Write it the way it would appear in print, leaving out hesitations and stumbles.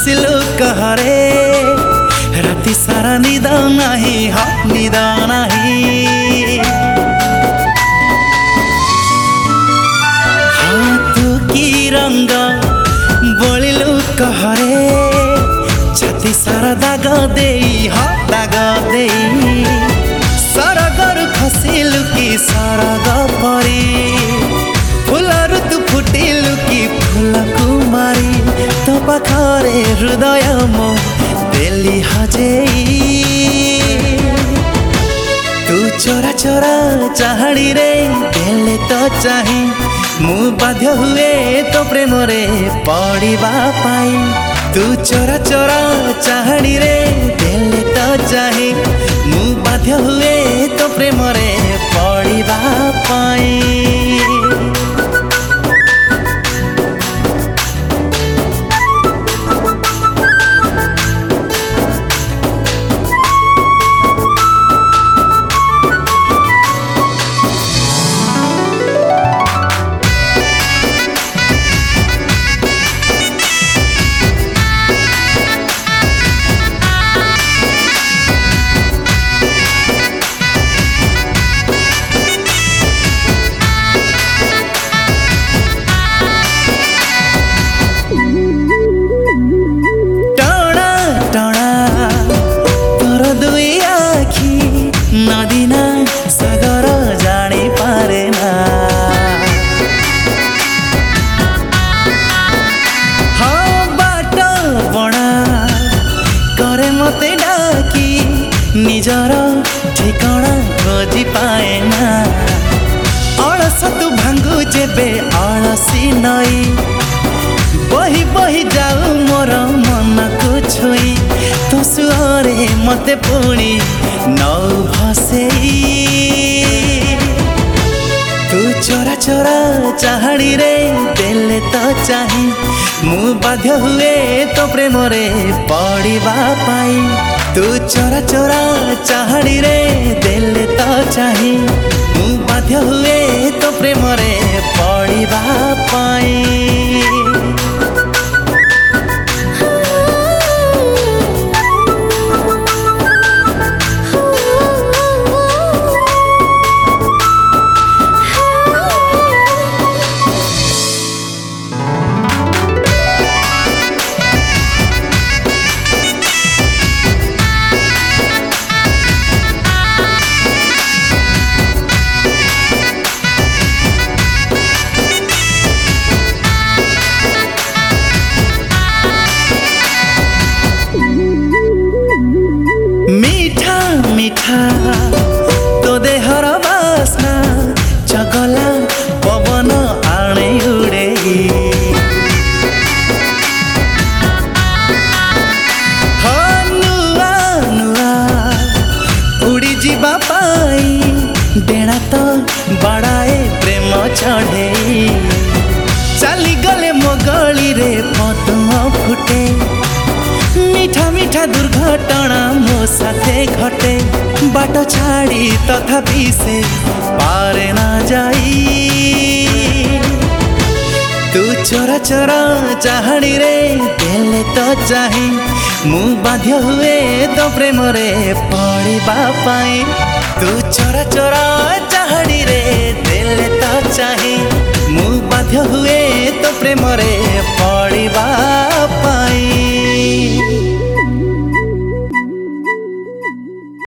हसिलु कहरे राति सारा निद नाही निद नाही तू की रंग बोलिलु कहरे छाती सारा दाग देई दाग देई सरगरु खसिलु कि सरग परी फुलरु तू फुटिलु कि फुल कुमारी तो पाखरे हृदय मो देली हजेई तू चोरा चोरा चाहड़ी रे देले तो चाही मु बाध्य हुए तो प्रेम रे पड़िबा पाई तू चोरा चोरा चाहड़ी रे देले तो चाही मु बाध्य हुए तो प्रेम रे पड़िबा पाई सागर जानी पारे ना हाँ बाट बणा करे मते डाकी निजर ठिकाना खोजी पाए ना अलस तू भांगु जेबे अलसी नई बही बही जाऊ मोर मन को छुई तो सुअरे मते पुणी नौ भसेई तू चोरा चोरा चाहड़ी रे देले तो चाही मु बाध्य हुए तो प्रेम रे पड़िबा पाई तू चोरा चोरा चाहड़ी रे देले तो चाही मु बाध्य हुए तो प्रेम रे पड़िबा पाई मीठा मीठा तो देहर बासना चगला पवन आणे उड़े हाँ नुआ नुआ उड़ी जीवा पाई डेणा तो बड़ाए प्रेम चढ़े चली गले मोगली रे पद्म फुटे मीठा मीठा दुर्घटना मो साथे घटे बाट छाड़ी तथापि से पारे ना जाई तू चोरा चोरा चाहड़ी रे देले तो चाही मु बाध्य हुए तो प्रेम रे पड़िबा पाई तू चोरा चोरा चाहड़ी रे देले तो चाही मु बाध्य हुए तो प्रेम रे पड़िबा